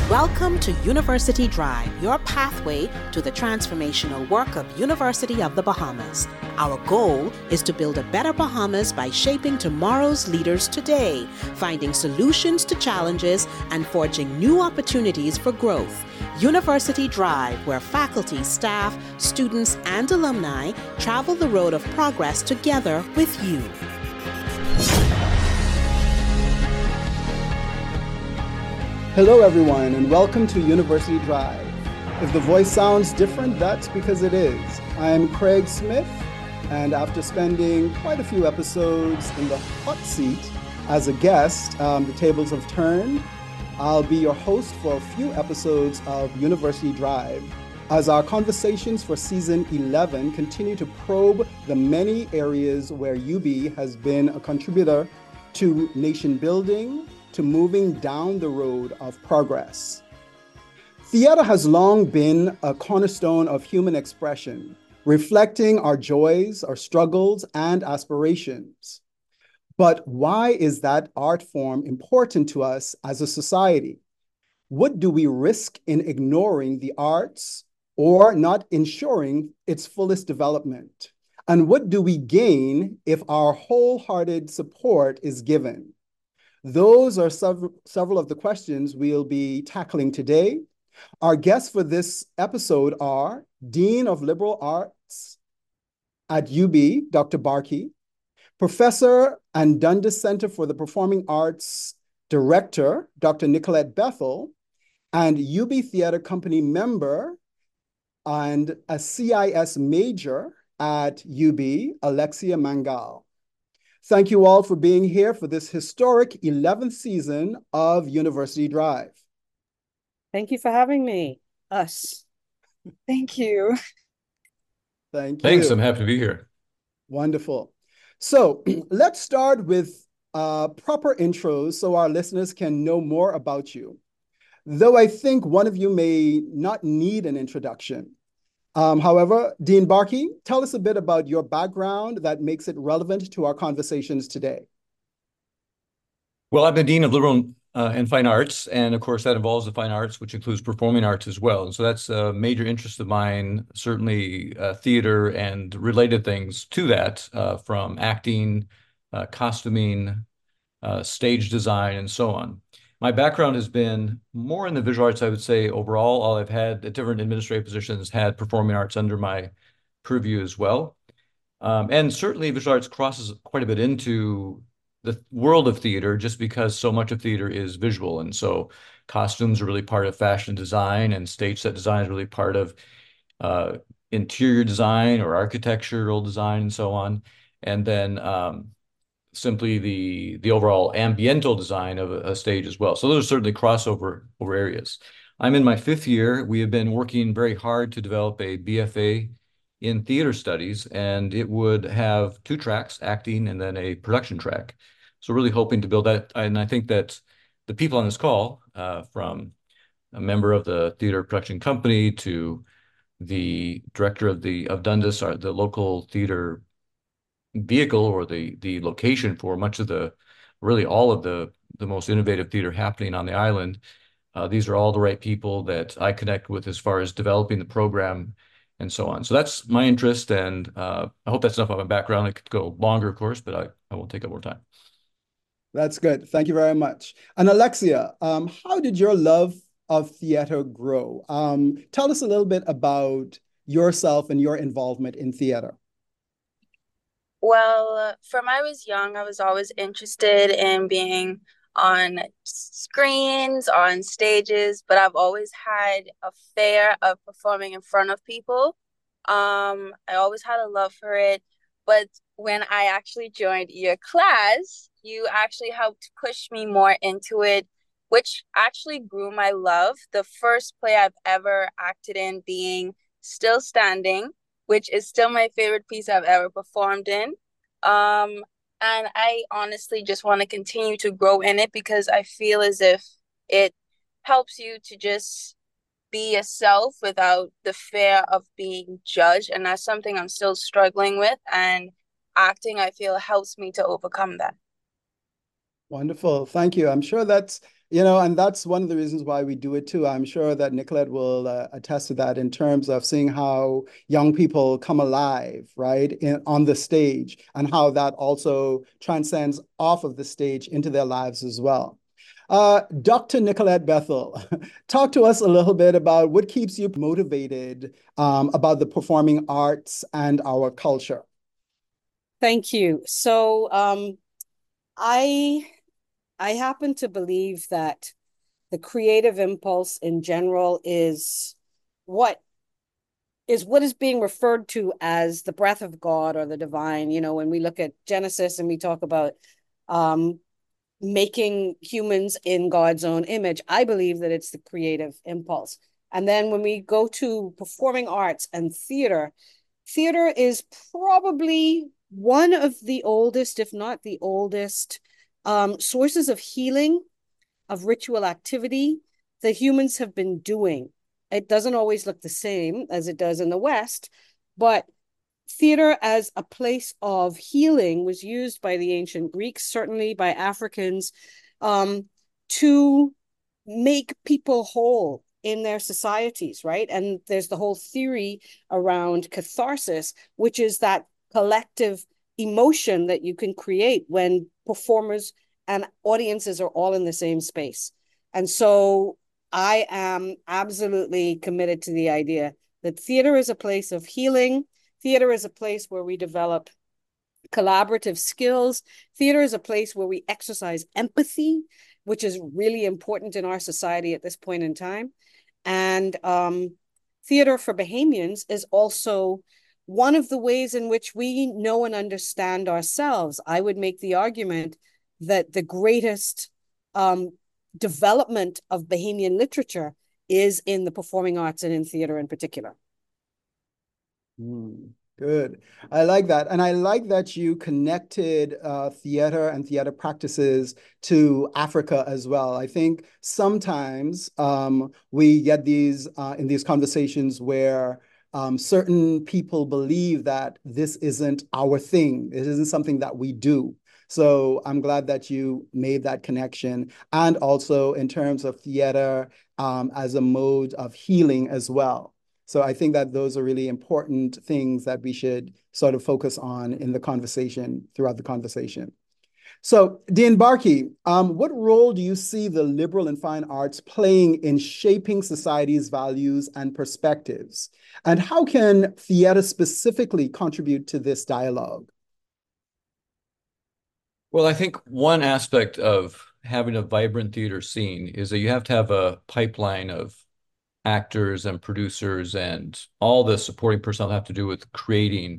Welcome to University Drive, your pathway to the transformational work of University of the Bahamas. Our goal is to build a better Bahamas by shaping tomorrow's leaders today, finding solutions to challenges, and forging new opportunities for growth. University Drive, where faculty, staff, students, and alumni travel the road of progress together with you. Hello everyone, and welcome to University Drive. If the voice sounds different, that's because it is. I'm Craig Smith, and after spending quite a few episodes in the hot seat as a guest, the tables have turned. I'll be your host for a few episodes of University Drive as our conversations for season 11 continue to probe the many areas where UB has been a contributor to nation building, to moving down the road of progress. Theater has long been a cornerstone of human expression, reflecting our joys, our struggles, and aspirations. But why is that art form important to us as a society? What do we risk in ignoring the arts or not ensuring its fullest development? And what do we gain if our wholehearted support is given? Those are several of the questions we'll be tackling today. Our guests for this episode are Dean of Liberal Arts at UB, Dr. Barkey, Professor and Dundas Center for the Performing Arts Director, Dr. Nicolette Bethel, and UB Theater Company member and a CIS major at UB, Alexia Mangal. Thank you all for being here for this historic 11th season of University Drive. Thank you for having me. Us. Thank you. Thank you. Thanks, I'm happy to be here. Wonderful. So let's start with proper intros so our listeners can know more about you. Though I think one of you may not need an introduction. However, Dean Barkey, tell us a bit about your background that makes it relevant to our conversations today. Well, I'm the Dean of Liberal and Fine Arts, and of course that involves the fine arts, which includes performing arts as well. And so that's a major interest of mine, certainly theater and related things to that, from acting, costuming, stage design, and so on. My background has been more in the visual arts, I would say, overall. All I've had at different administrative positions had performing arts under my purview as well. And certainly visual arts crosses quite a bit into the world of theater just because so much of theater is visual. And so costumes are really part of fashion design, and stage set design is really part of interior design or architectural design and so on. And then simply the overall ambiental design of a stage as well. So those are certainly crossover areas. I'm in my 5th year. We have been working very hard to develop a BFA in theater studies, and it would have 2 tracks, acting and then a production track. So really hoping to build that. And I think that the people on this call, from a member of the theater production company to the director of Dundas, the local theater vehicle or the location for much of really all of the most innovative theater happening on the island. These are all the right people that I connect with as far as developing the program and so on. So that's my interest, and I hope that's enough of my background. It could go longer, of course, but I won't take up more time. That's good. Thank you very much. And Alexia, how did your love of theater grow? Tell us a little bit about yourself and your involvement in theater. Well, from I was young, I was always interested in being on screens, on stages, but I've always had a fear of performing in front of people. I always had a love for it, but when I actually joined your class, you actually helped push me more into it, which actually grew my love. The first play I've ever acted in being Still Standing, which is still my favorite piece I've ever performed in. And I honestly just want to continue to grow in it because I feel as if it helps you to just be yourself without the fear of being judged. And that's something I'm still struggling with. And acting, I feel, helps me to overcome that. Wonderful. Thank you. I'm sure and that's one of the reasons why we do it too. I'm sure that Nicolette will attest to that in terms of seeing how young people come alive, right, on the stage, and how that also transcends off of the stage into their lives as well. Dr. Nicolette Bethel, talk to us a little bit about what keeps you motivated about the performing arts and our culture. Thank you. So, I happen to believe that the creative impulse in general what is being referred to as the breath of God or the divine. When we look at Genesis and we talk about making humans in God's own image, I believe that it's the creative impulse. And then when we go to performing arts and theater is probably one of the oldest, if not the oldest, sources of healing, of ritual activity that humans have been doing. It doesn't always look the same as it does in the West, but theater as a place of healing was used by the ancient Greeks, certainly by Africans, to make people whole in their societies, right? And there's the whole theory around catharsis, which is that collective emotion that you can create when performers and audiences are all in the same space. And so I am absolutely committed to the idea that theater is a place of healing. Theater is a place where we develop collaborative skills. Theater is a place where we exercise empathy, which is really important in our society at this point in time. And theater for Bahamians is also one of the ways in which we know and understand ourselves. I would make the argument that the greatest development of Bahamian literature is in the performing arts and in theater in particular. Good. I like that. And I like that you connected theater and theater practices to Africa as well. I think sometimes we get these in these conversations where certain people believe that this isn't our thing. It isn't something that we do. So I'm glad that you made that connection. And also in terms of theater as a mode of healing as well. So I think that those are really important things that we should sort of focus on in the conversation, throughout the conversation. So Dean Barkey, what role do you see the liberal and fine arts playing in shaping society's values and perspectives? And how can theater specifically contribute to this dialogue? Well, I think one aspect of having a vibrant theater scene is that you have to have a pipeline of actors and producers and all the supporting personnel have to do with creating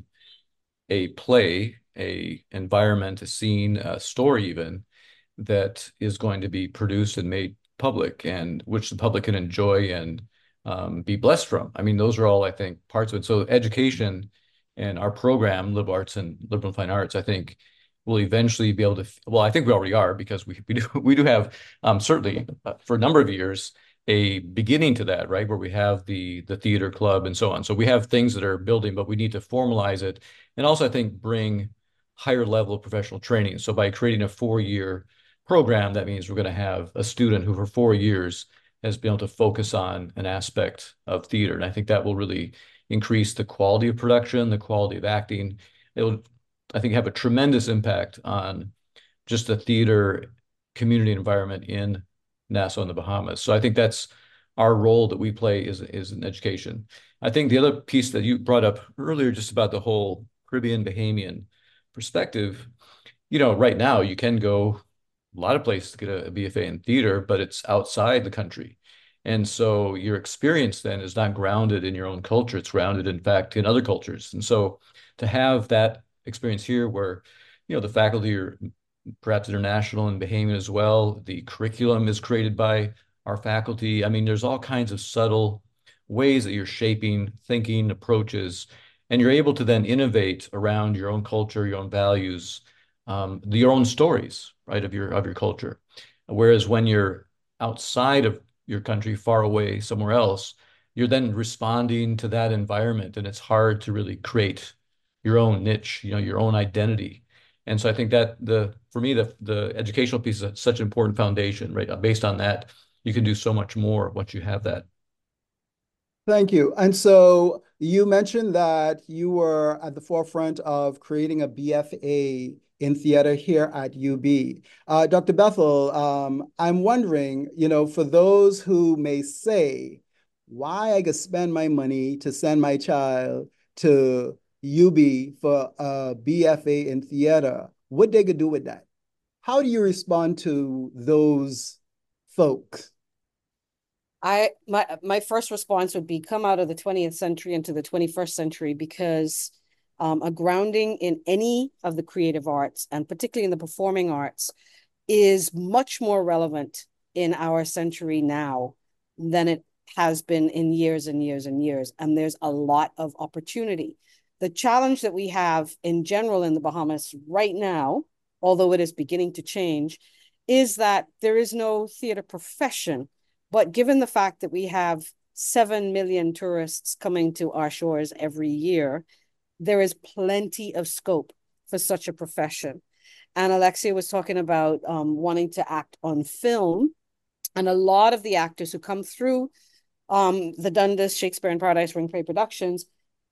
a play, a environment, a scene, a story even, that is going to be produced and made public and which the public can enjoy and be blessed from. I mean, those are all, I think, parts of it. So education and our program, liberal arts and liberal and fine arts, I think will eventually be able to, well, I think we already are because we do have certainly for a number of years, a beginning to that, right? Where we have the theater club and so on. So we have things that are building, but we need to formalize it. And also, I think, bring higher level of professional training. So by creating a 4-year program, that means we're going to have a student who for 4 years has been able to focus on an aspect of theater. And I think that will really increase the quality of production, the quality of acting. It will, I think, have a tremendous impact on just the theater community environment in Nassau and the Bahamas. So I think that's our role that we play is in education. I think the other piece that you brought up earlier, just about the whole Caribbean Bahamian perspective, right now you can go a lot of places to get a BFA in theater, but it's outside the country. And so your experience then is not grounded in your own culture. It's grounded, in fact, in other cultures. And so to have that experience here where, the faculty are perhaps international and Bahamian as well. The curriculum is created by our faculty. I mean, there's all kinds of subtle ways that you're shaping thinking, approaches, and you're able to then innovate around your own culture, your own values, your own stories, right, of your culture. Whereas when you're outside of your country, far away, somewhere else, you're then responding to that environment, and it's hard to really create your own niche, your own identity. And so I think that for me, the educational piece is such an important foundation, right? Based on that, you can do so much more once you have that. Thank you. And so you mentioned that you were at the forefront of creating a BFA in theater here at UB. Dr. Bethel, I'm wondering, for those who may say, why I could spend my money to send my child to UB for a BFA in theater, what they could do with that? How do you respond to those folks? My first response would be come out of the 20th century into the 21st century, because a grounding in any of the creative arts, and particularly in the performing arts, is much more relevant in our century now than it has been in years and years and years. And there's a lot of opportunity. The challenge that we have in general in the Bahamas right now, although it is beginning to change, is that there is no theater profession. But given the fact that we have 7 million tourists coming to our shores every year, there is plenty of scope for such a profession. And Alexia was talking about wanting to act on film. And a lot of the actors who come through the Dundas Shakespeare in Paradise Ring Play Productions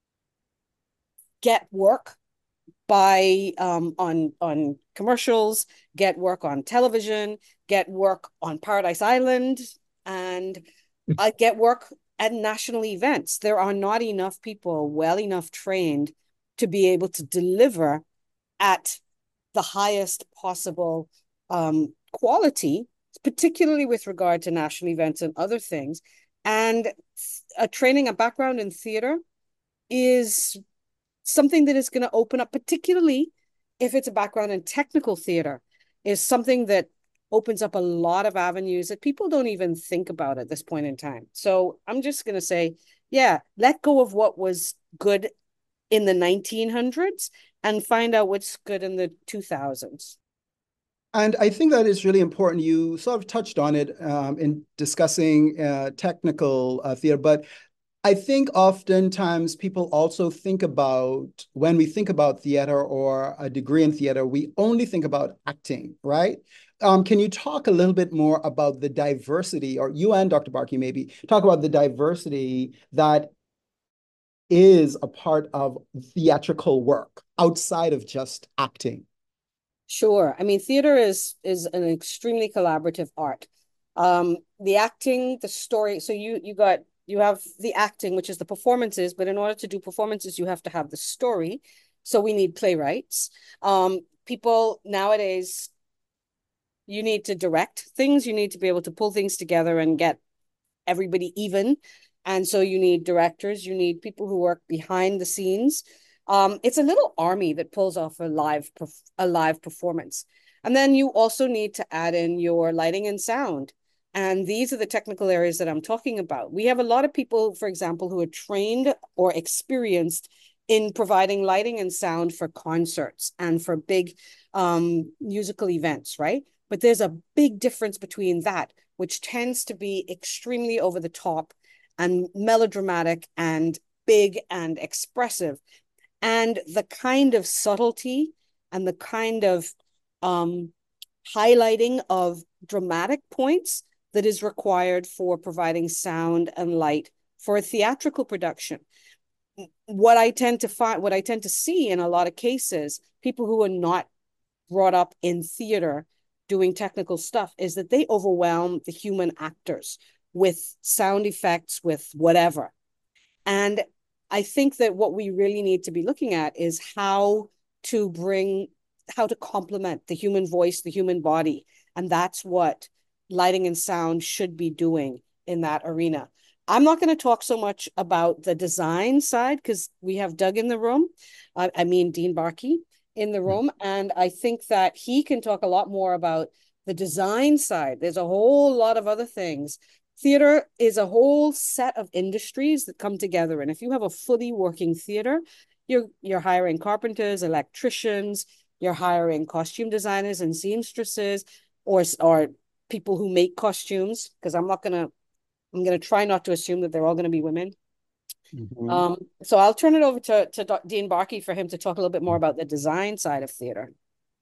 get work by on commercials, get work on television, get work on Paradise Island, and get work at national events. There are not enough people well enough trained to be able to deliver at the highest possible quality, particularly with regard to national events and other things. And a background in theater is something that is going to open up, particularly if it's a background in technical theater, is something that opens up a lot of avenues that people don't even think about at this point in time. So I'm just going to say, yeah, let go of what was good in the 1900s and find out what's good in the 2000s. And I think that is really important. You sort of touched on it in discussing technical theater, but I think oftentimes people also think about, when we think about theater or a degree in theater, we only think about acting, right? Can you talk a little bit more about the diversity, or you and Dr. Barkey maybe, talk about the diversity that is a part of theatrical work outside of just acting? Sure. I mean, theater is an extremely collaborative art. The acting, the story. So you have the acting, which is the performances, but in order to do performances, you have to have the story. So we need playwrights. People nowadays, you need to direct things. You need to be able to pull things together and get everybody even. And so you need directors. You need people who work behind the scenes. It's a little army that pulls off a live performance. And then you also need to add in your lighting and sound. And these are the technical areas that I'm talking about. We have a lot of people, for example, who are trained or experienced in providing lighting and sound for concerts and for big musical events, right? But there's a big difference between that, which tends to be extremely over the top and melodramatic and big and expressive, and the kind of subtlety and the kind of highlighting of dramatic points that is required for providing sound and light for a theatrical production. What I tend to see in a lot of cases, people who are not brought up in theater doing technical stuff, is that they overwhelm the human actors with sound effects, with whatever. And I think that what we really need to be looking at is how to complement the human voice, the human body. And that's what lighting and sound should be doing in that arena. I'm not going to talk so much about the design side because we have Doug in the room. Dean Barkey in the room. And I think that he can talk a lot more about the design side. There's a whole lot of other things. Theater is a whole set of industries that come together. And if you have a fully working theater, you're hiring carpenters, electricians, you're hiring costume designers and seamstresses, or people who make costumes, because I'm going to try not to assume that they're all going to be women. Mm-hmm. So I'll turn it over to Dean Barkey for him to talk a little bit more about the design side of theater.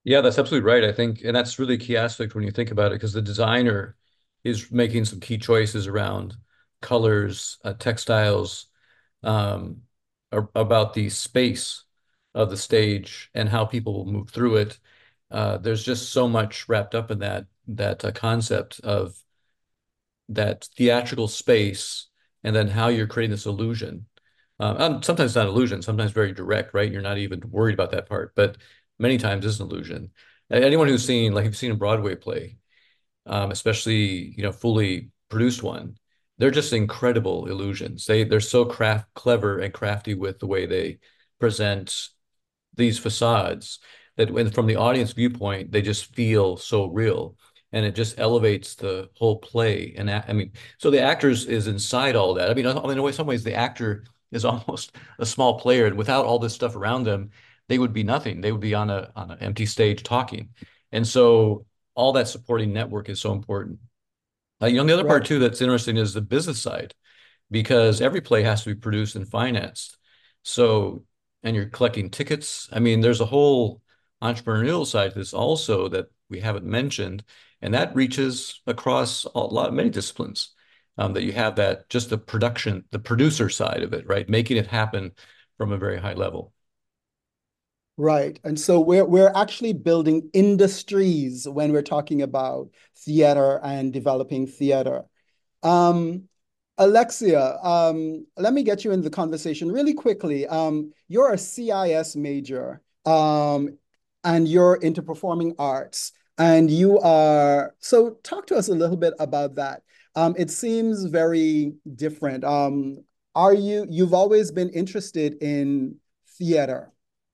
Yeah, that's absolutely right. I think, and that's really a key aspect when you think about it, because the designer is making some key choices around colors, textiles, um, about the space of the stage and how people will move through it. There's just so much wrapped up in that concept of that theatrical space, and then how you're creating this illusion. Sometimes not illusion, sometimes very direct, right? You're not even worried about that part, but many times it's an illusion. Anyone who's seen, like, if you've seen a Broadway play, especially, fully produced one, they're just incredible illusions. They're so clever and crafty with the way they present these facades that when from the audience viewpoint, they just feel so real. And it just elevates the whole play. And I mean, so the actors is inside all that. I mean, in a way, some ways, the actor is almost a small player, and without all this stuff around them, they would be nothing. They would be on an empty stage talking. And so all that supporting network is so important. The other part Right. too that's interesting is the business side, because every play has to be produced and financed. So, and you're collecting tickets. I mean, there's a whole entrepreneurial side to this also that we haven't mentioned, and that reaches across many disciplines. That you have that just the production, the producer side of it, right? Making it happen from a very high level. Right. And so we're actually building industries when we're talking about theater and developing theater. Um, Alexia, let me get you in the conversation really quickly. You're a CIS major, and you're into performing arts, and so talk to us a little bit about that. It seems very different. You've always been interested in theater?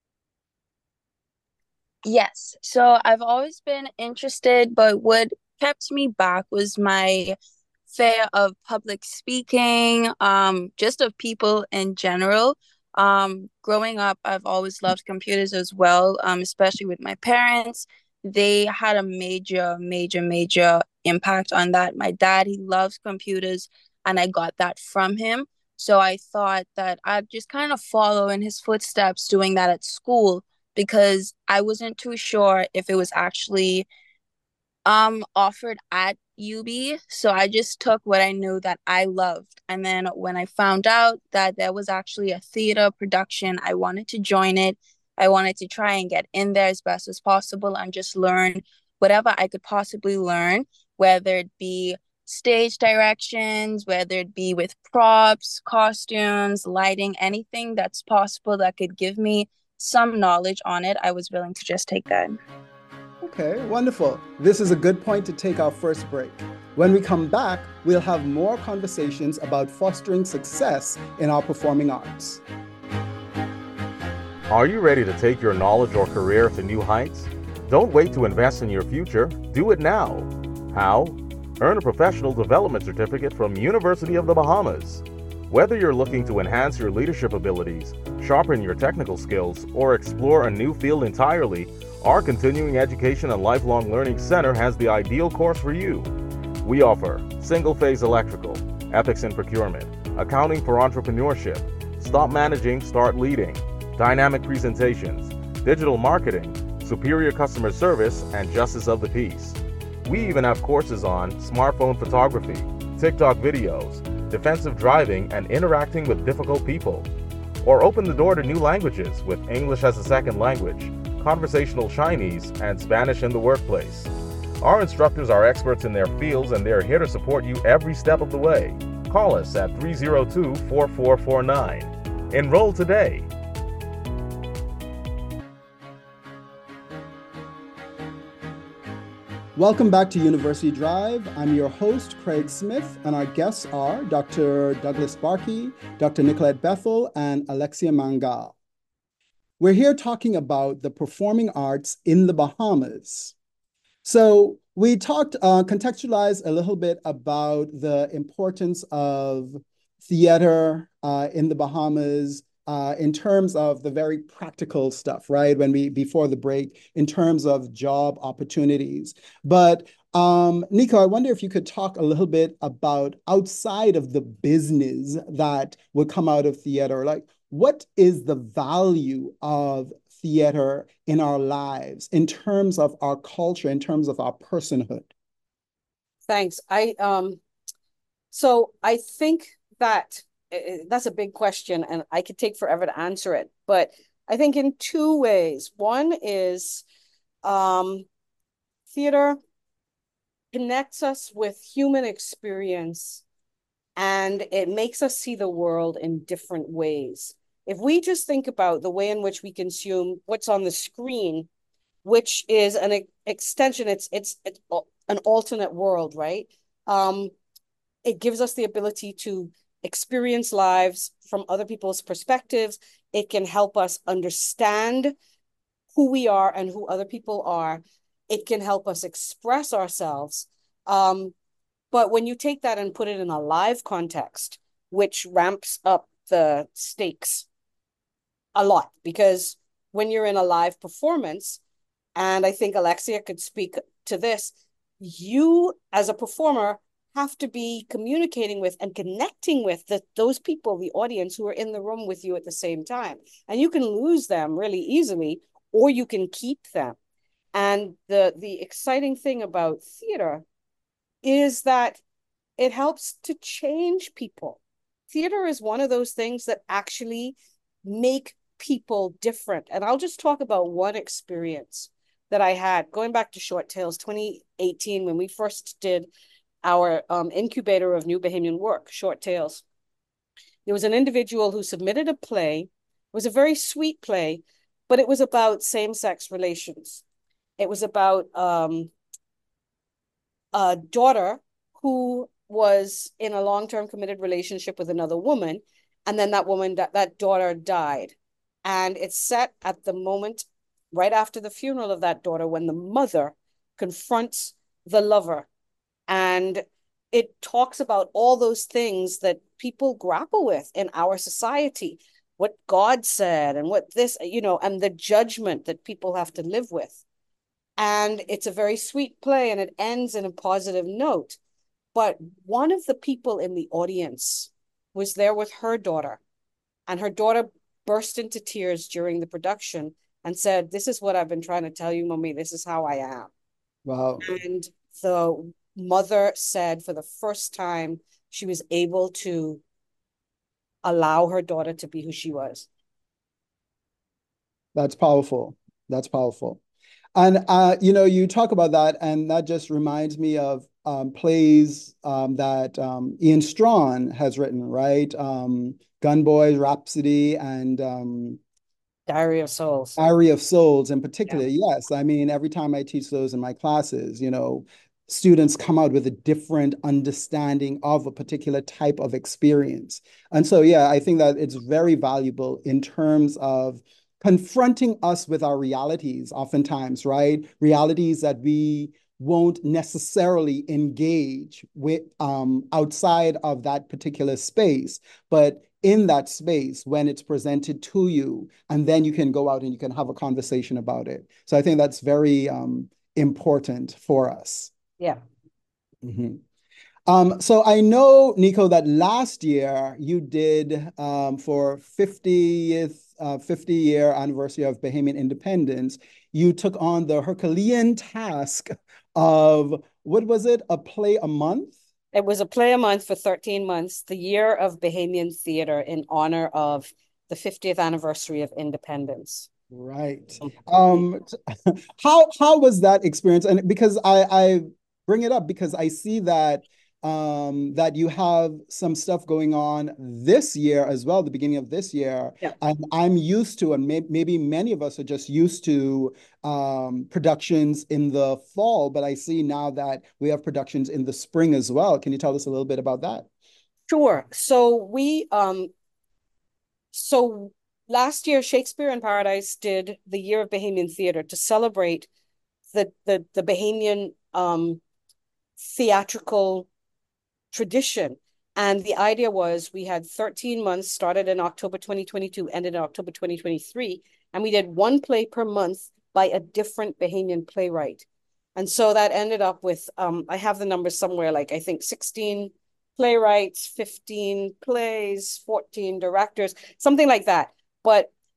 Yes. So I've always been interested, but what kept me back was my fear of public speaking, just of people in general. Growing up, I've always loved computers as well, especially with my parents. They had a major, major, major impact on that. My dad, he loves computers, and I got that from him. So I thought that I'd just kind of follow in his footsteps doing that at school because I wasn't too sure if it was actually offered at UB. So I just took what I knew that I loved. And then when I found out that there was actually a theater production, I wanted to join it. I wanted to try and get in there as best as possible and just learn whatever I could possibly learn, whether it be stage directions, whether it be with props, costumes, lighting, anything that's possible that could give me some knowledge on it. I was willing to just take that. Okay, wonderful. This is a good point to take our first break. When we come back, we'll have more conversations about fostering success in our performing arts. Are you ready to take your knowledge or career to new heights? Don't wait to invest in your future. Do it now. How? Earn a professional development certificate from University of the Bahamas. Whether you're looking to enhance your leadership abilities, sharpen your technical skills, or explore a new field entirely, our Continuing Education and Lifelong Learning Center has the ideal course for you. We offer single-phase electrical, ethics in procurement, accounting for entrepreneurship, stop managing, start leading, dynamic presentations, digital marketing, superior customer service, and justice of the peace. We even have courses on smartphone photography, TikTok videos, defensive driving, and interacting with difficult people. Or open the door to new languages with English as a second language, conversational Chinese, and Spanish in the workplace. Our instructors are experts in their fields and they're here to support you every step of the way. Call us at 302-4449. Enroll today. Welcome back to University Drive. I'm your host, Craig Smith, and our guests are Dr. Douglas Barkey, Dr. Nicolette Bethel, and Alexia Mangal. We're here talking about the performing arts in the Bahamas. So we contextualized a little bit about the importance of theater in the Bahamas, in terms of the very practical stuff, right? Before the break, in terms of job opportunities. But Nico, I wonder if you could talk a little bit about outside of the business that would come out of theater, like what is the value of theater in our lives, in terms of our culture, in terms of our personhood? Thanks. So I think that that's a big question, and I could take forever to answer it. But I think in two ways. One is theater connects us with human experience, and it makes us see the world in different ways. If we just think about the way in which we consume what's on the screen, which is an extension, it's an alternate world, right? It gives us the ability to experience lives from other people's perspectives. It can help us understand who we are and who other people are. It can help us express ourselves. But when you take that and put it in a live context, which ramps up the stakes a lot, because when you're in a live performance, and I think Alexia could speak to this, you as a performer have to be communicating with and connecting with those people, the audience who are in the room with you at the same time. And you can lose them really easily, or you can keep them. And the exciting thing about theater is that it helps to change people. Theater is one of those things that actually make people different. And I'll just talk about one experience that I had going back to Short Tales 2018, when we first did our incubator of new Bahamian work, Short Tales. There was an individual who submitted a play. It was a very sweet play, but it was about same-sex relations. It was about a daughter who was in a long-term committed relationship with another woman, and then that daughter died. And it's set at the moment right after the funeral of that daughter, when the mother confronts the lover. And it talks about all those things that people grapple with in our society, what God said and what this, and the judgment that people have to live with. And it's a very sweet play, and it ends in a positive note. But one of the people in the audience was there with her daughter, and her daughter burst into tears during the production and said, "This is what I've been trying to tell you, Mommy. This is how I am." Wow. And the mother said for the first time she was able to allow her daughter to be who she was. That's powerful. That's powerful. And, you talk about that, and that just reminds me of plays that Ian Strawn has written, right? Gun Boys, Rhapsody, and Diary of Souls. Diary of Souls in particular. Yeah. Yes. I mean, every time I teach those in my classes, students come out with a different understanding of a particular type of experience. And so, yeah, I think that it's very valuable in terms of confronting us with our realities, oftentimes, right? Realities that we won't necessarily engage with outside of that particular space, but in that space when it's presented to you, and then you can go out and you can have a conversation about it. So I think that's very important for us. Yeah. Mm-hmm. So I know, Nico, that last year you did for 50-year anniversary of Bahamian independence, you took on the Herculean task of, what was it, a play a month? It was a play a month for 13 months, the year of Bahamian theater in honor of the 50th anniversary of independence. Right. How was that experience? And because I bring it up because I see that that you have some stuff going on this year as well, the beginning of this year. Yeah. And I'm used to, and maybe many of us are just used to productions in the fall, but I see now that we have productions in the spring as well. Can you tell us a little bit about that? Sure. So last year, Shakespeare in Paradise did the Year of Bahamian Theater to celebrate the Bahamian theatrical tradition. And the idea was we had 13 months, started in October 2022, ended in October 2023, and we did one play per month by a different Bahamian playwright. And so that ended up with, I have the numbers somewhere, like I think 16 playwrights, 15 plays, 14 directors, something like that. But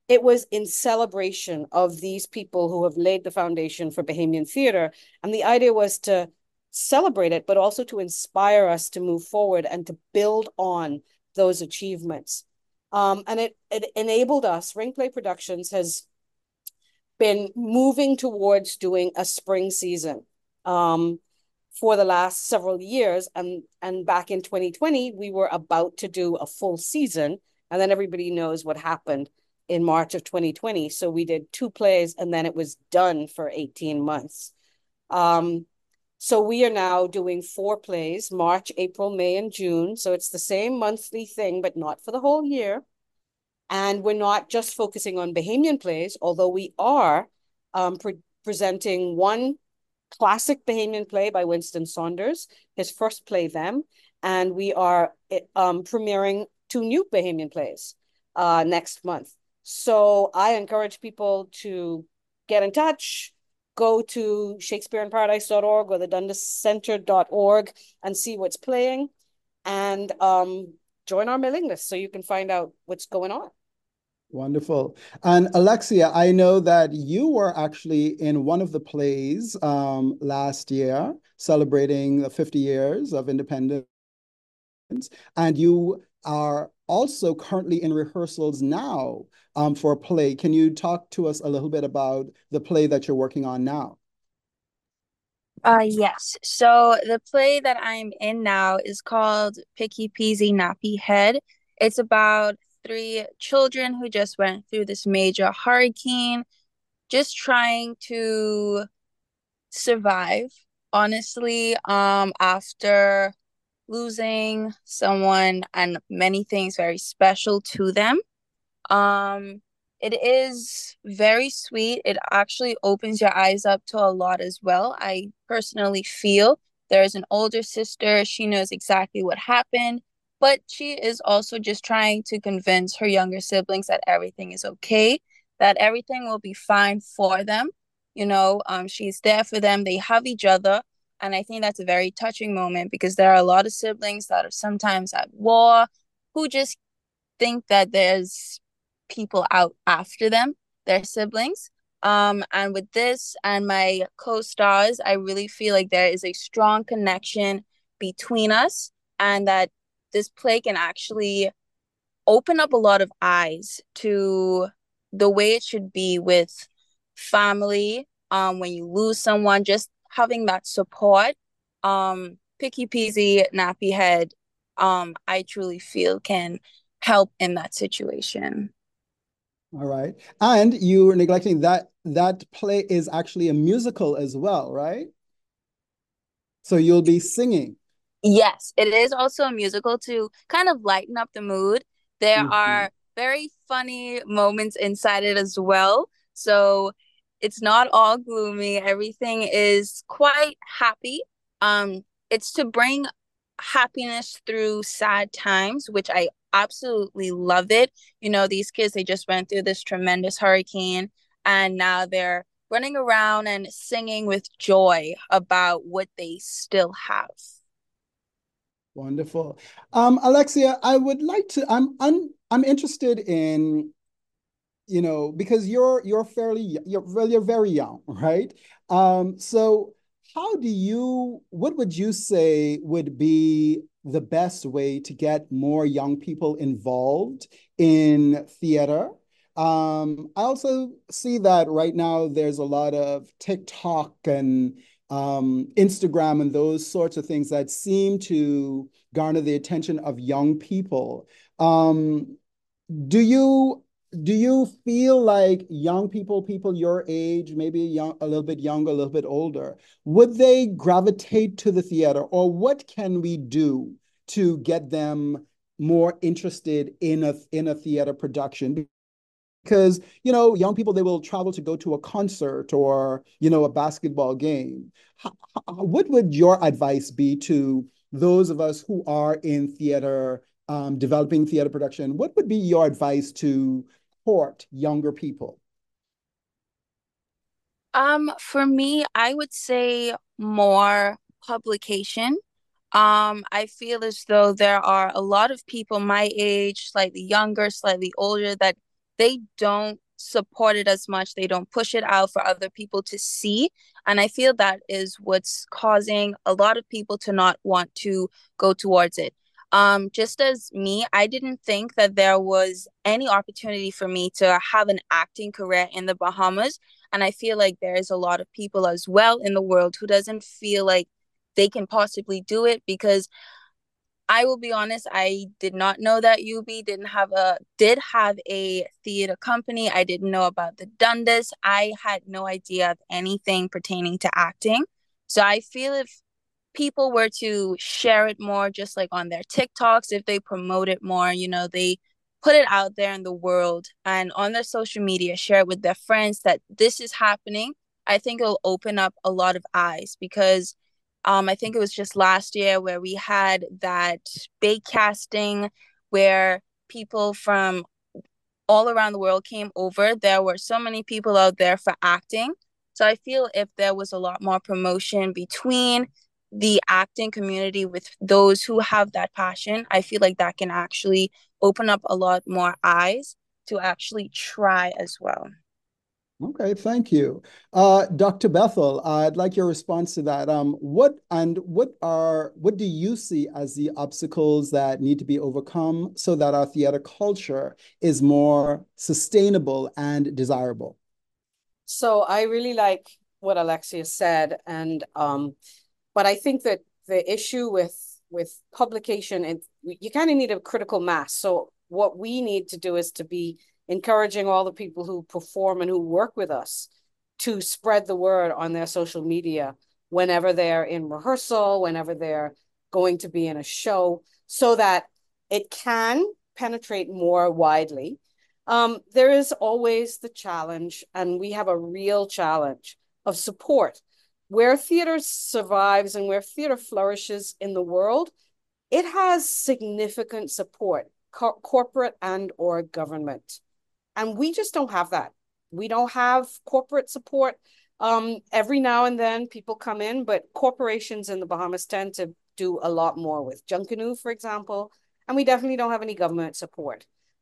it was in celebration of these people who have laid the foundation for Bahamian theater. And the idea was to celebrate it, but also to inspire us to move forward and to build on those achievements. And it enabled us, Ring Play Productions has been moving towards doing a spring season for the last several years. And back in 2020, we were about to do a full season. And then everybody knows what happened in March of 2020. So we did 2 plays and then it was done for 18 months. So we are now doing 4 plays, March, April, May, and June. So it's the same monthly thing, but not for the whole year. And we're not just focusing on Bahamian plays, although we are presenting one classic Bahamian play by Winston Saunders, his first play, Them. And we are premiering 2 new Bahamian plays next month. So I encourage people to get in touch, go to shakespeareinparadise.org or the dundascenter.org and see what's playing, and join our mailing list so you can find out what's going on. Wonderful. And Alexia, I know that you were actually in one of the plays last year, celebrating the 50 years of independence, and you are also currently in rehearsals now for a play. Can you talk to us a little bit about the play that you're working on now? Yes. So the play that I'm in now is called Picky Peasy Nappy Head. It's about 3 children who just went through this major hurricane, just trying to survive, honestly, after losing someone and many things very special to them. It is very sweet. It actually opens your eyes up to a lot as well. I personally feel there's an older sister. She knows exactly what happened, but she is also just trying to convince her younger siblings that everything is okay, that everything will be fine for them. She's there for them. They have each other. And I think that's a very touching moment because there are a lot of siblings that are sometimes at war who just think that there's people out after them, their siblings. And with this and my co-stars, I really feel like there is a strong connection between us and that this play can actually open up a lot of eyes to the way it should be with family. When you lose someone, just having that support. Picky Peasy Nappy Head, I truly feel can help in that situation. All right. And you were neglecting that play is actually a musical as well, right? So you'll be singing. Yes, it is also a musical to kind of lighten up the mood. There are very funny moments inside it as well. So it's not all gloomy. Everything is quite happy. It's to bring happiness through sad times, which I absolutely love it. These kids, they just went through this tremendous hurricane and now they're running around and singing with joy about what they still have. Wonderful. Alexia, I would like to, I'm interested in, because you're very young, right? So what would you say would be the best way to get more young people involved in theater? I also see that right now there's a lot of TikTok and Instagram and those sorts of things that seem to garner the attention of young people. Do you feel like young people your age, maybe a little bit younger, a little bit older, would they gravitate to the theater, or what can we do to get them more interested in a theater production? Because, young people, they will travel to go to a concert or, a basketball game. What would your advice be to those of us who are in theater, developing theater production? What would be your advice to court younger people? For me, I would say more publication. I feel as though there are a lot of people my age, slightly younger, slightly older, that they don't support it as much. They don't push it out for other people to see. And I feel that is what's causing a lot of people to not want to go towards it. Just as me, I didn't think that there was any opportunity for me to have an acting career in the Bahamas. And I feel like there's a lot of people as well in the world who doesn't feel like they can possibly do it, because I will be honest, I did not know that UB did have a theater company. I didn't know about the Dundas. I had no idea of anything pertaining to acting. So I feel if people were to share it more, just like on their TikToks, if they promote it more, they put it out there in the world and on their social media, share it with their friends that this is happening, I think it'll open up a lot of eyes. Because I think it was just last year where we had that bake casting where people from all around the world came over. There were so many people out there for acting. So I feel if there was a lot more promotion between the acting community with those who have that passion, I feel like that can actually open up a lot more eyes to actually try as well. Okay, thank you. Dr. Bethel, I'd like your response to that. What do you see as the obstacles that need to be overcome so that our theater culture is more sustainable and desirable? So I really like what Alexia said, and but I think that the issue with publication, and you kind of need a critical mass. So what we need to do is to be encouraging all the people who perform and who work with us to spread the word on their social media whenever they're in rehearsal, whenever they're going to be in a show, so that it can penetrate more widely. There is always the challenge, and we have a real challenge of support. Where theater survives and where theater flourishes in the world, it has significant support, corporate and or government. And we just don't have that. We don't have corporate support. Every now and then people come in, but corporations in the Bahamas tend to do a lot more with Junkanoo, for example, and we definitely don't have any government support.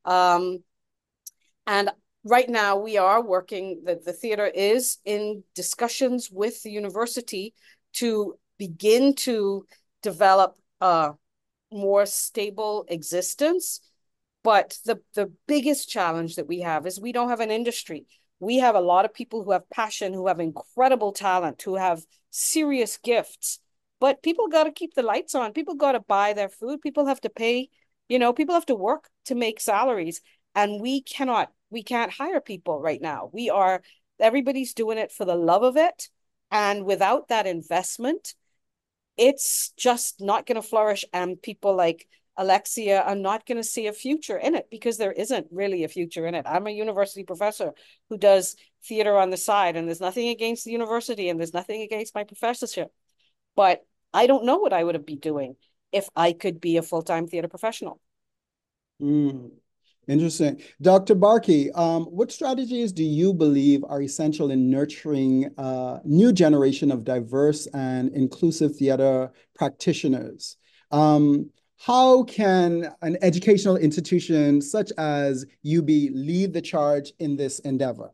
And right now we are working, the theater is in discussions with the university to begin to develop a more stable existence. But the biggest challenge that we have is we don't have an industry. We have a lot of people who have passion, who have incredible talent, who have serious gifts. But people got to keep the lights on. People got to buy their food. People have to pay, people have to work to make salaries. And we can't hire people right now. Everybody's doing it for the love of it. And without that investment, it's just not going to flourish. And people like Alexia are not going to see a future in it, because there isn't really a future in it. I'm a university professor who does theater on the side, and there's nothing against the university and there's nothing against my professorship. But I don't know what I would be doing if I could be a full-time theater professional. Interesting. Dr. Barkey, what strategies do you believe are essential in nurturing a new generation of diverse and inclusive theater practitioners? How can an educational institution such as UB lead the charge in this endeavor?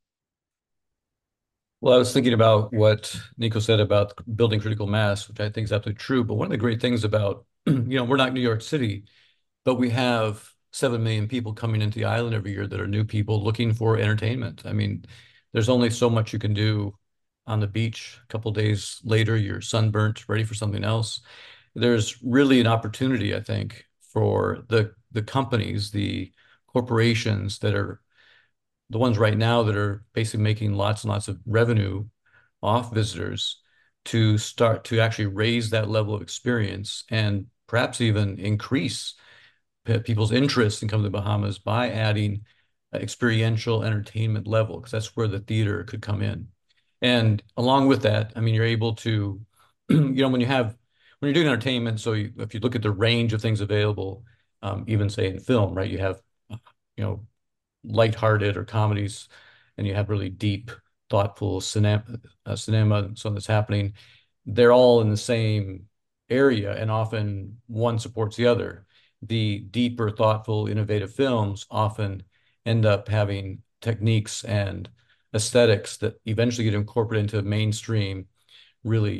Well, I was thinking about what Nico said about building critical mass, which I think is absolutely true. But one of the great things about, we're not New York City, but we have 7 million people coming into the island every year that are new people looking for entertainment. I mean, there's only so much you can do on the beach. A couple of days later, you're sunburnt, ready for something else. There's really an opportunity, I think, for the companies, the corporations that are the ones right now that are basically making lots and lots of revenue off visitors, to start to actually raise that level of experience and perhaps even increase people's interest in coming to the Bahamas by adding experiential entertainment level, because that's where the theater could come in. And along with that, I mean, you're able to, when you're doing entertainment, so if you look at the range of things available, even say in film, right, you have, lighthearted or comedies, and you have really deep, thoughtful cinema and so on that's happening. They're all in the same area, and often one supports the other. The deeper, thoughtful, innovative films often end up having techniques and aesthetics that eventually get incorporated into mainstream, really,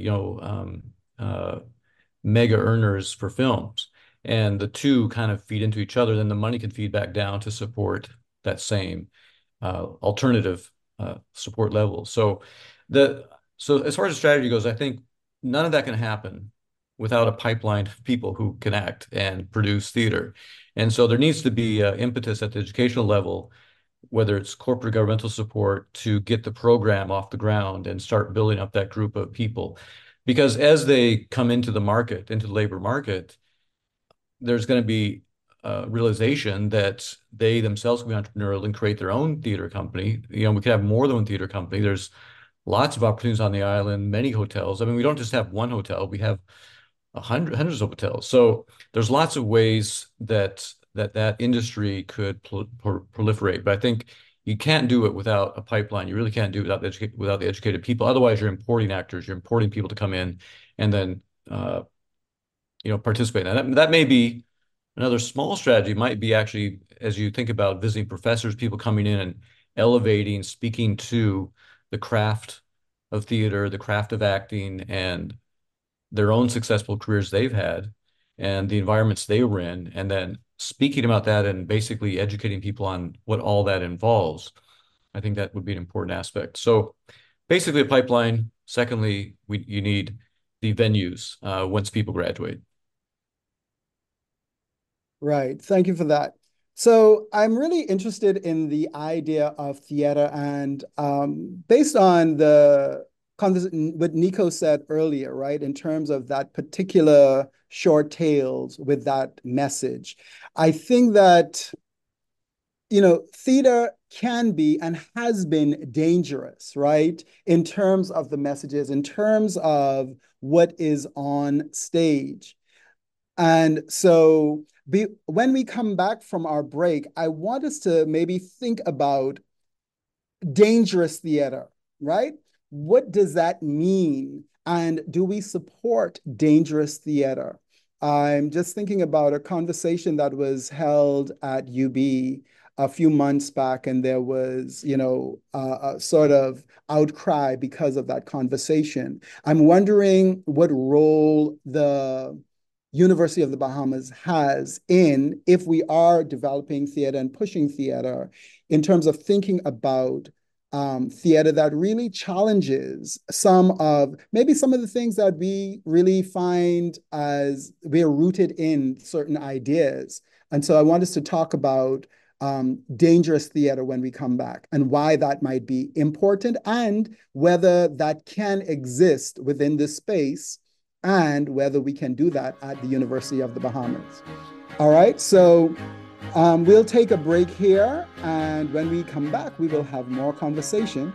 mega earners for films. And the two kind of feed into each other, then the money can feed back down to support that same alternative support level. So as far as the strategy goes, I think none of that can happen without a pipeline of people who can act and produce theater. And so there needs to be impetus at the educational level, whether it's corporate governmental support, to get the program off the ground and start building up that group of people. Because as they come into the market, into the labor market, there's going to be a realization that they themselves can be entrepreneurial and create their own theater company. We can have more than one theater company. There's lots of opportunities on the island, many hotels. I mean, we don't just have one hotel, we have hundreds of hotels. So there's lots of ways that industry could proliferate. But I think you can't do it without a pipeline. You really can't do it without the educated people. Otherwise, you're importing actors, you're importing people to come in and then participate. And that may be another small strategy. Might be actually, as you think about visiting professors, people coming in and elevating, speaking to the craft of theater, the craft of acting, and their own successful careers they've had and the environments they were in, and then speaking about that and basically educating people on what all that involves. I think that would be an important aspect. So basically a pipeline. Secondly, you need the venues once people graduate. Right. Thank you for that. So I'm really interested in the idea of theater, and based on the conversation, what Nico said earlier, right, in terms of that particular short tales with that message, I think that, theater can be and has been dangerous, right, in terms of the messages, in terms of what is on stage. And so when we come back from our break, I want us to maybe think about dangerous theater, right? What does that mean? And do we support dangerous theater? I'm just thinking about a conversation that was held at UB a few months back, and there was, a sort of outcry because of that conversation. I'm wondering what role the University of the Bahamas has in, if we are developing theater and pushing theater, in terms of thinking about theater that really challenges some of the things that we really find as we're rooted in certain ideas. And so I want us to talk about dangerous theater when we come back, and why that might be important, and whether that can exist within this space, and whether we can do that at the University of the Bahamas. All right, so we'll take a break here, and when we come back, we will have more conversation.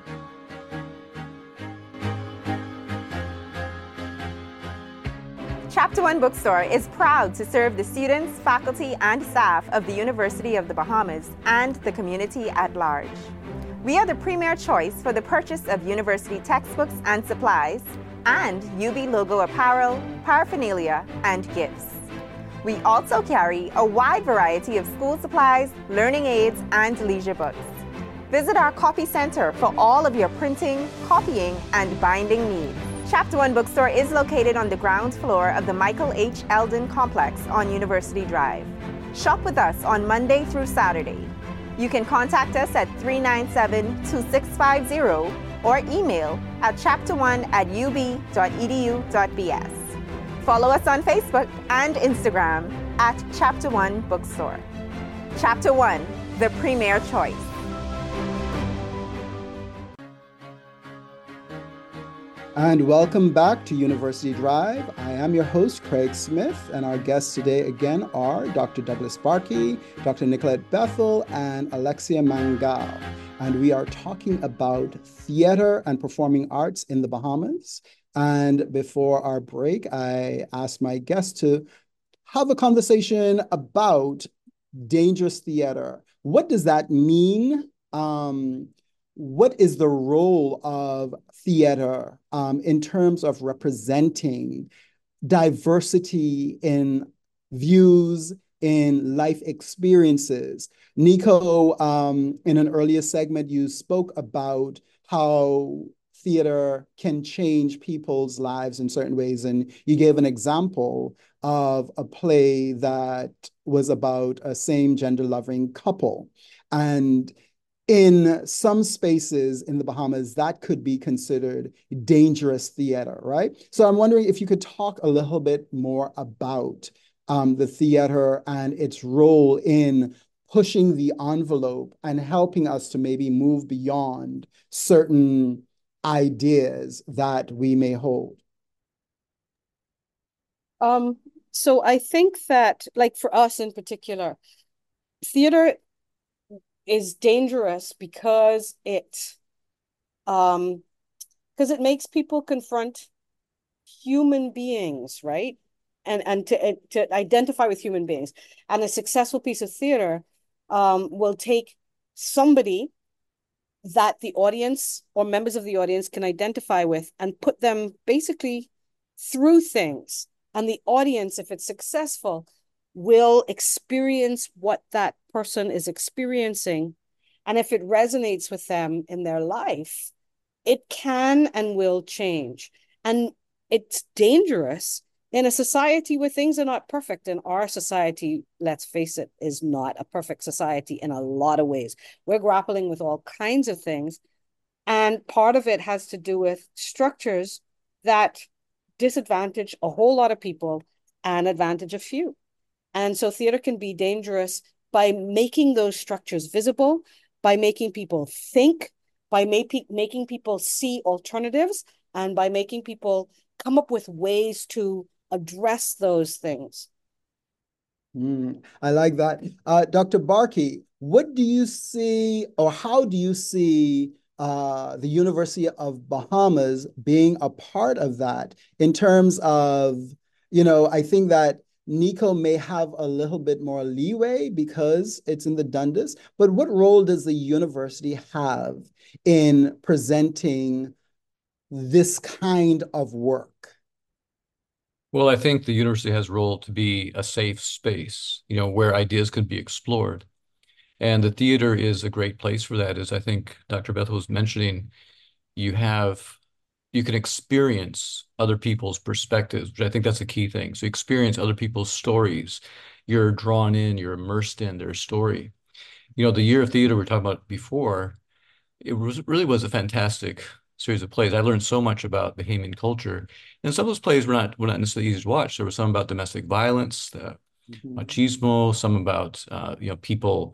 Chapter One Bookstore is proud to serve the students, faculty, and staff of the University of the Bahamas and the community at large. We are the premier choice for the purchase of university textbooks and supplies, and UB logo apparel, paraphernalia, and gifts. We also carry a wide variety of school supplies, learning aids, and leisure books. Visit our copy center for all of your printing, copying, and binding needs. Chapter One Bookstore is located on the ground floor of the Michael H. Eldon Complex on University Drive. Shop with us on Monday through Saturday. You can contact us at 397-2650 or email at chapter1@ub.edu.bs. Follow us on Facebook and Instagram at Chapter One Bookstore. Chapter One, the premier choice. And welcome back to University Drive. I am your host, Craig Smith, and our guests today again are Dr. Douglas Barkey, Dr. Nicolette Bethel, and Alexia Mangal. And we are talking about theater and performing arts in the Bahamas. And before our break, I asked my guests to have a conversation about dangerous theater. What does that mean? What is the role of theater in terms of representing diversity in views in life experiences. Nico, in an earlier segment, you spoke about how theater can change people's lives in certain ways. And you gave an example of a play that was about a same gender loving couple. And in some spaces in the Bahamas, that could be considered dangerous theater, right? So I'm wondering if you could talk a little bit more about the theater and its role in pushing the envelope and helping us to maybe move beyond certain ideas that we may hold. So I think that, like for us in particular, theater is dangerous because it makes people confront human beings, right? And to identify with human beings. And a successful piece of theater will take somebody that the audience or members of the audience can identify with and put them basically through things. And the audience, if it's successful, will experience what that person is experiencing. And if it resonates with them in their life, it can and will change. And it's dangerous in a society where things are not perfect. And our society, let's face it, is not a perfect society in a lot of ways. We're grappling with all kinds of things. And part of it has to do with structures that disadvantage a whole lot of people and advantage a few. And so theater can be dangerous by making those structures visible, by making people think, by making people see alternatives, and by making people come up with ways to address those things. I like that. Dr. Barkey, what do you see, or how do you see the University of Bahamas being a part of that in terms of, I think that Nico may have a little bit more leeway because it's in the Dundas, but what role does the university have in presenting this kind of work? Well, I think the university has a role to be a safe space, where ideas can be explored. And the theater is a great place for that, as I think Dr. Bethel was mentioning. You can experience other people's perspectives, which I think that's a key thing. So you experience other people's stories. You're drawn in, you're immersed in their story. The Year of Theater we were talking about before, it really was a fantastic series of plays. I learned so much about Bahamian culture. And some of those plays were not necessarily easy to watch. There were some about domestic violence, machismo, some about people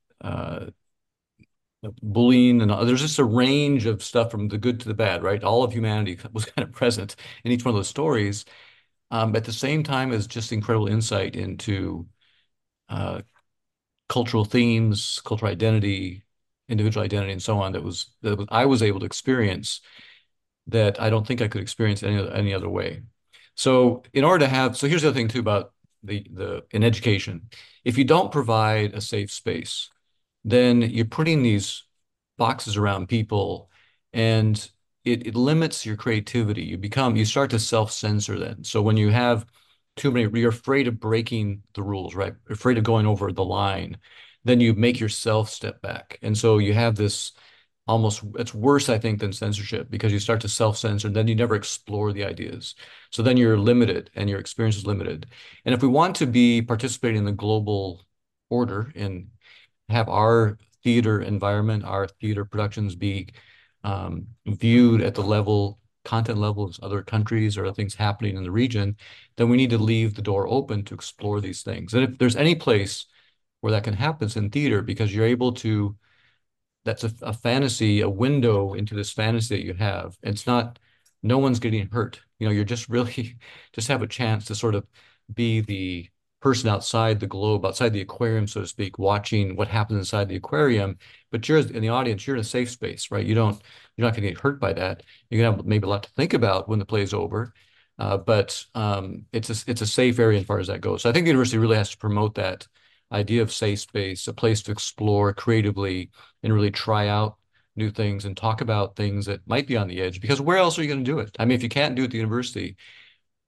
bullying, and there's just a range of stuff from the good to the bad, right? All of humanity was kind of present in each one of those stories. At the same time as just incredible insight into cultural themes, cultural identity, individual identity, and so on that I was able to experience that I don't think I could experience any other way. So here's the other thing too about in education. If you don't provide a safe space, then you're putting these boxes around people, and it limits your creativity. You start to self-censor then. So when you have too many, you're afraid of breaking the rules, right? Afraid of going over the line, then you make yourself step back. And so you have this it's worse, I think, than censorship, because you start to self-censor and then you never explore the ideas. So then you're limited and your experience is limited. And if we want to be participating in the global order and have our theater environment, our theater productions be viewed at the content level of other countries or other things happening in the region, then we need to leave the door open to explore these things. And if there's any place where that can happen, it's in theater, because you're able to, that's a fantasy, a window into this fantasy that you have. It's not, no one's getting hurt. You're just really just have a chance to sort of be the person outside the globe, outside the aquarium, so to speak, watching what happens inside the aquarium. But you're in the audience, you're in a safe space, right? You're not going to get hurt by that. You're going to have maybe a lot to think about when the play is over. But it's a safe area as far as that goes. So I think the university really has to promote that idea of safe space, a place to explore creatively and really try out new things and talk about things that might be on the edge, because where else are you going to do it? I mean, if you can't do it at the university,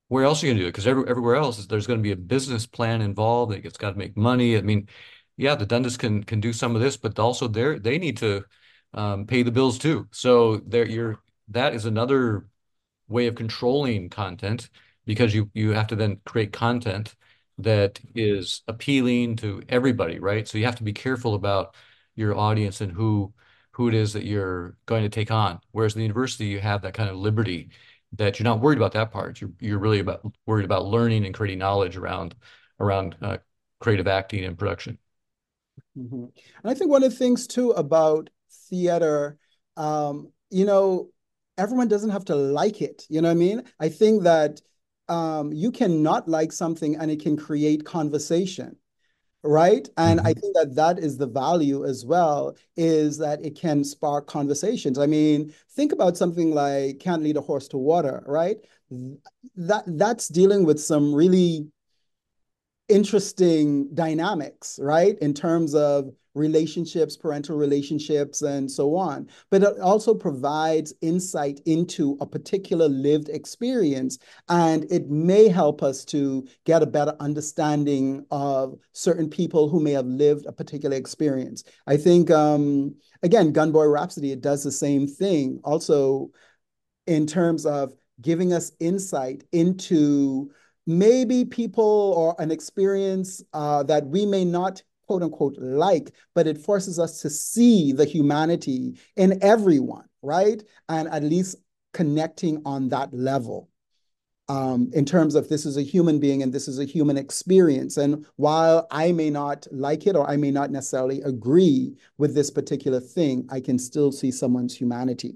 where else are you going to do it? Because everywhere else there's going to be a business plan involved. It's got to make money. I mean, yeah, the dentist can do some of this, but also they need to pay the bills too. So that is another way of controlling content, because you have to then create content that is appealing to everybody, right? So you have to be careful about your audience and who it is that you're going to take on. Whereas in the university, you have that kind of liberty that you're not worried about that part. You're really worried about learning and creating knowledge around creative acting and production. Mm-hmm. And I think one of the things too about theater, you know, everyone doesn't have to like it. You know what I mean? I think that you can not like something and it can create conversation, right? And I think that that is the value as well, is that it can spark conversations. I mean, think about something like Can't Lead a Horse to Water, right? That's dealing with some really interesting dynamics, right? In terms of relationships, parental relationships, and so on. But it also provides insight into a particular lived experience, and it may help us to get a better understanding of certain people who may have lived a particular experience. I think, again, Gunboy Rhapsody, it does the same thing. Also, in terms of giving us insight into maybe people or an experience that we may not quote unquote like, but it forces us to see the humanity in everyone, right? And at least connecting on that level. In terms of this is a human being and this is a human experience. And while I may not like it or I may not necessarily agree with this particular thing, I can still see someone's humanity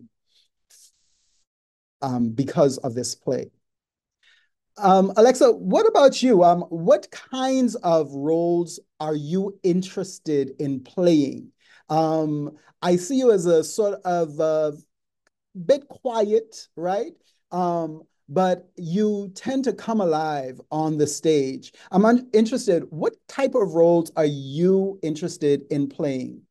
because of this play. Alexa, what about you? What kinds of roles are you interested in playing? I see you as a sort of bit quiet, right? But you tend to come alive on the stage. I'm interested, what type of roles are you interested in playing?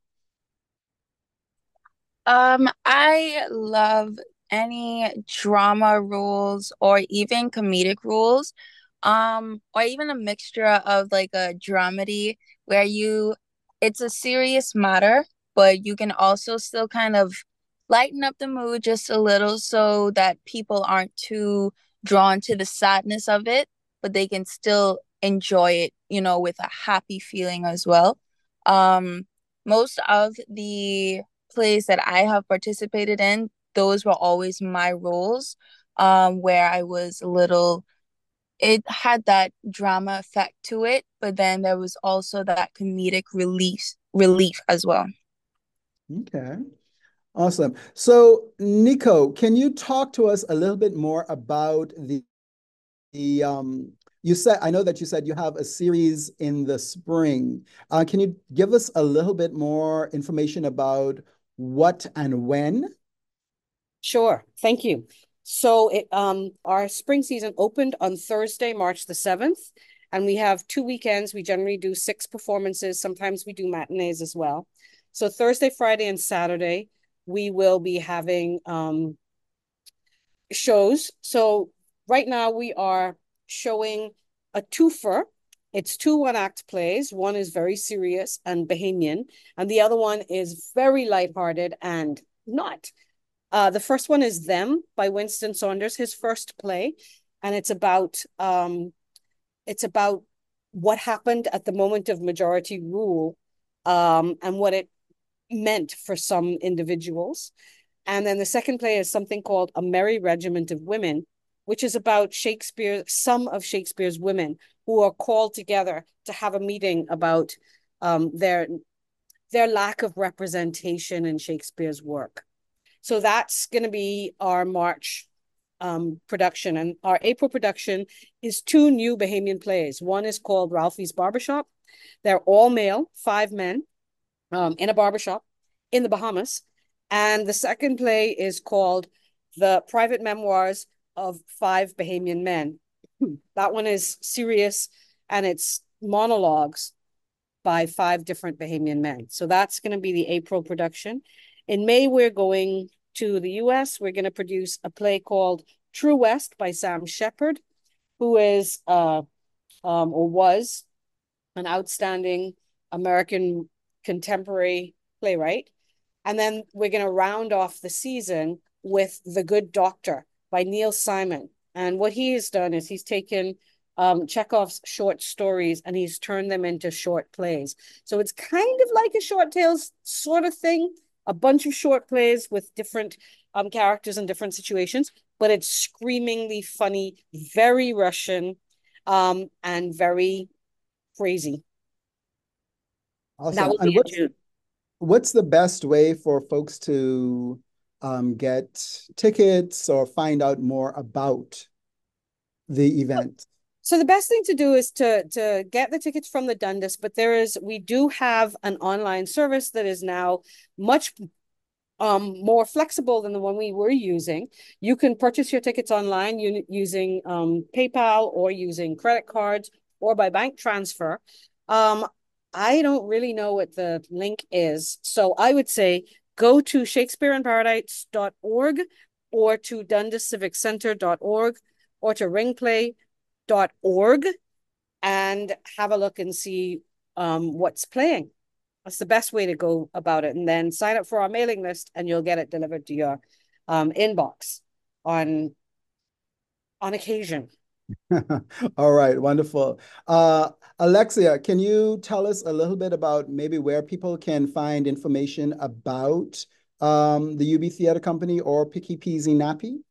I love any drama roles or even comedic roles, or even a mixture of like a dramedy where it's a serious matter, but you can also still kind of lighten up the mood just a little so that people aren't too drawn to the sadness of it, but they can still enjoy it, with a happy feeling as well. Um, Most of the plays that I have participated in, those were always my roles, where I was a little, it had that drama effect to it, but then there was also that comedic relief as well. Okay, awesome. So, Nico, can you talk to us a little bit more about the you said, I know that you said you have a series in the spring. Can you give us a little bit more information about what and when? Sure. Thank you. So our spring season opened on Thursday, March the 7th, and we have 2 weekends. We generally do 6 performances. Sometimes we do matinees as well. So Thursday, Friday, and Saturday, we will be having shows. So right now we are showing a twofer. It's 2 one-act plays. One is very serious and Bahamian, and the other one is very lighthearted and not. The first one is Them by Winston Saunders, his first play, and it's about what happened at the moment of majority rule, and what it meant for some individuals. And then the second play is something called A Merry Regiment of Women, which is about some of Shakespeare's women who are called together to have a meeting about their lack of representation in Shakespeare's work. So that's going to be our March production. And our April production is 2 new Bahamian plays. One is called Ralphie's Barbershop. They're all male, 5 men, in a barbershop in the Bahamas. And the second play is called The Private Memoirs of 5 Bahamian Men. That one is serious, and it's monologues by 5 different Bahamian men. So that's going to be the April production. In May, we're going to the US. We're going to produce a play called True West by Sam Shepard. who is or was an outstanding American contemporary playwright. And then we're going to round off the season with The Good Doctor by Neil Simon. And what he has done is he's taken Chekhov's short stories and he's turned them into short plays. So it's kind of like a short tales sort of thing, a bunch of short plays with different characters in different situations, but it's screamingly funny, very Russian, and very crazy. Awesome. That will And be in June. what's the best way for folks to get tickets or find out more about the event? So the best thing to do is to get the tickets from the Dundas, but we do have an online service that is now much more flexible than the one we were using. You can purchase your tickets online using PayPal or using credit cards or by bank transfer. I don't really know what the link is. So I would say go to shakespeareinparadise.org or to dundasciviccenter.org or to ringplay.org and have a look and see what's playing. That's the best way to go about it. And then sign up for our mailing list and you'll get it delivered to your inbox on occasion. All right, wonderful. Alexia, can you tell us a little bit about maybe where people can find information about the UB Theater Company or Picky Peasy Nappy?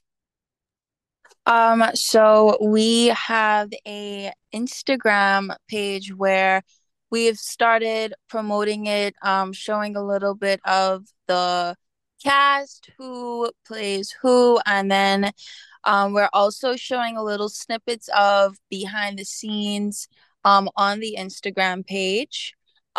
So we have a Instagram page where we've started promoting it, showing a little bit of the cast, who plays who, and then we're also showing a little snippets of behind the scenes on the Instagram page.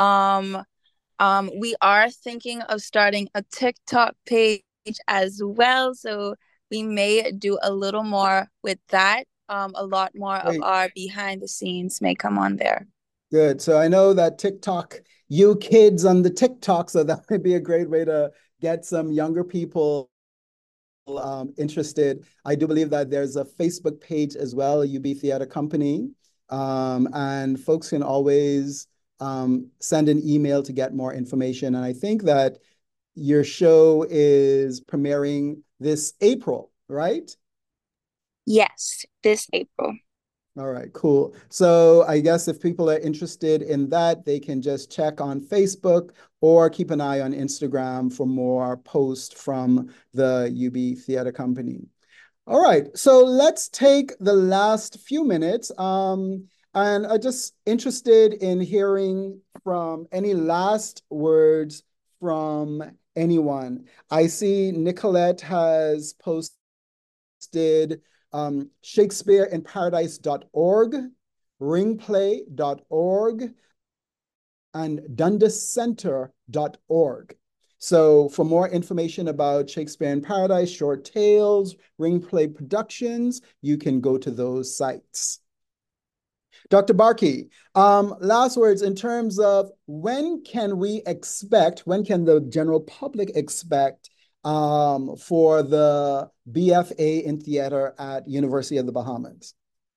We are thinking of starting a TikTok page as well, so we may do a little more with that. A lot more of our behind the scenes may come on there. Good. So I know that TikTok, you kids on the TikTok, so that would be a great way to get some younger people interested. I do believe that there's a Facebook page as well, UB Theater Company, and folks can always send an email to get more information. And I think that your show is premiering this April, right? Yes, this April. All right, cool. So I guess if people are interested in that, they can just check on Facebook or keep an eye on Instagram for more posts from the UB Theater Company. All right, so let's take the last few minutes. And I'm just interested in hearing from any last words from anyone. I see Nicolette has posted shakespeareinparadise.org, ringplay.org, and dundascenter.org. So for more information about Shakespeare in Paradise, Short Tales, Ringplay Productions, you can go to those sites. Dr. Barkey, last words in terms of when can the general public expect for the BFA in theater at University of the Bahamas?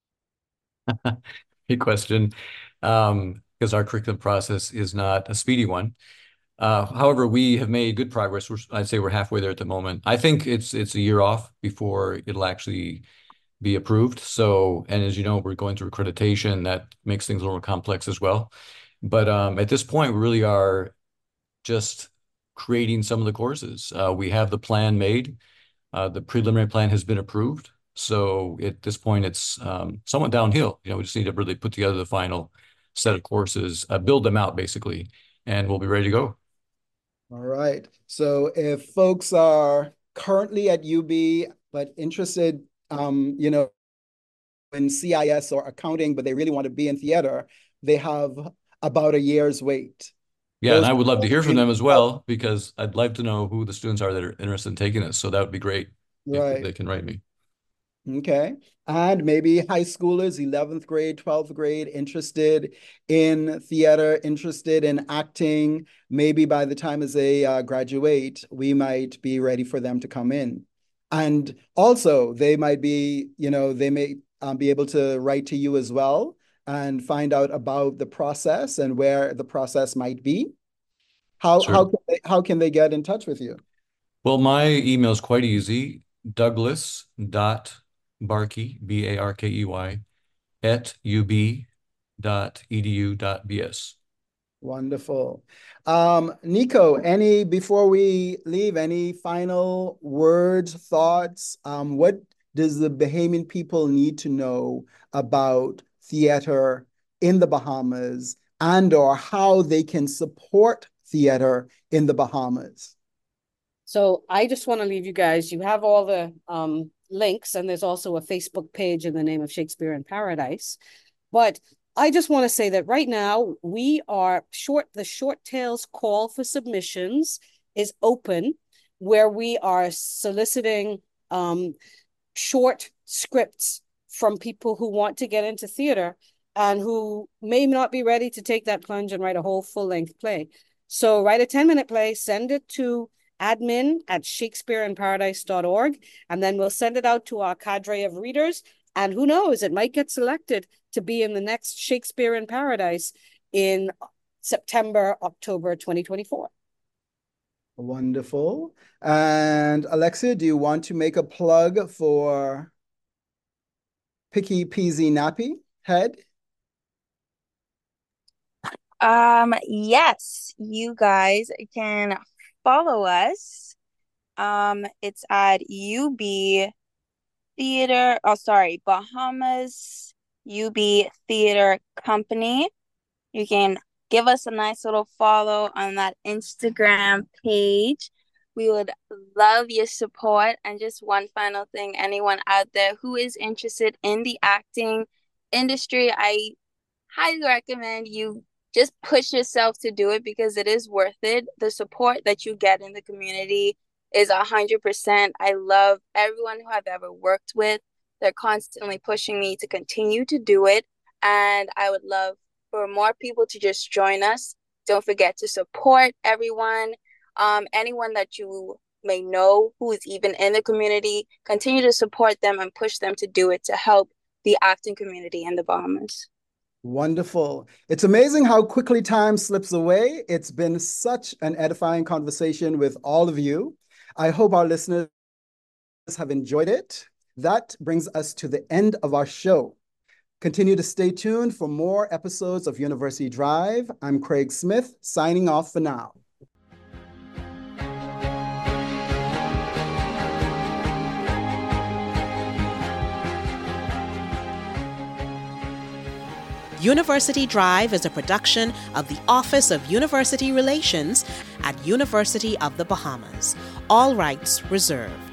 Good question, because our curriculum process is not a speedy one. However, we have made good progress. I'd say we're halfway there at the moment. I think it's a year off before it'll actually be approved. So, and as you know, we're going through accreditation. That makes things a little more complex as well. But at this point, we really are just creating some of the courses. We have the plan made. The preliminary plan has been approved. So at this point, it's somewhat downhill. We just need to really put together the final set of courses, build them out basically, and we'll be ready to go. All right. So if folks are currently at UB but interested, in CIS or accounting, but they really want to be in theater, they have about a year's wait. Yeah, and I would love to hear from them as well, because I'd like to know who the students are that are interested in taking this. So that would be great if they can write me. Okay. And maybe high schoolers, 11th grade, 12th grade, interested in theater, interested in acting. Maybe by the time as they graduate, we might be ready for them to come in. And also they might be, they may be able to write to you as well and find out about the process and where the process might be, how can they get in touch with you? Well, my email is quite easy, douglas.barkey, Barkey, @ub.edu.bs. Wonderful. Nico, before we leave, any final words, thoughts? What does the Bahamian people need to know about theater in the Bahamas and/or how they can support theater in the Bahamas? So I just want to leave you guys. You have all the links, and there's also a Facebook page in the name of Shakespeare in Paradise. But I just want to say that right now we are the Short Tales call for submissions is open, where we are soliciting short scripts from people who want to get into theater and who may not be ready to take that plunge and write a whole full-length play. So write a 10-minute play, send it to admin@shakespeareinparadise.org, and then we'll send it out to our cadre of readers. And who knows, it might get selected to be in the next Shakespeare in Paradise in September, October 2024. Wonderful. And Alexia, do you want to make a plug for Picky Peasy Nappy Head? Yes, you guys can follow us. It's at Bahamas UB Theater Company. You can give us a nice little follow on that Instagram page. We would love your support. And just one final thing, anyone out there who is interested in the acting industry, I highly recommend you just push yourself to do it, because it is worth it. The support that you get in the community is 100%. I love everyone who I've ever worked with. They're constantly pushing me to continue to do it. And I would love for more people to just join us. Don't forget to support everyone. Anyone that you may know who is even in the community, continue to support them and push them to do it to help the acting community in the Bahamas. Wonderful. It's amazing how quickly time slips away. It's been such an edifying conversation with all of you. I hope our listeners have enjoyed it. That brings us to the end of our show. Continue to stay tuned for more episodes of University Drive. I'm Craig Smith, signing off for now. University Drive is a production of the Office of University Relations at University of the Bahamas. All rights reserved.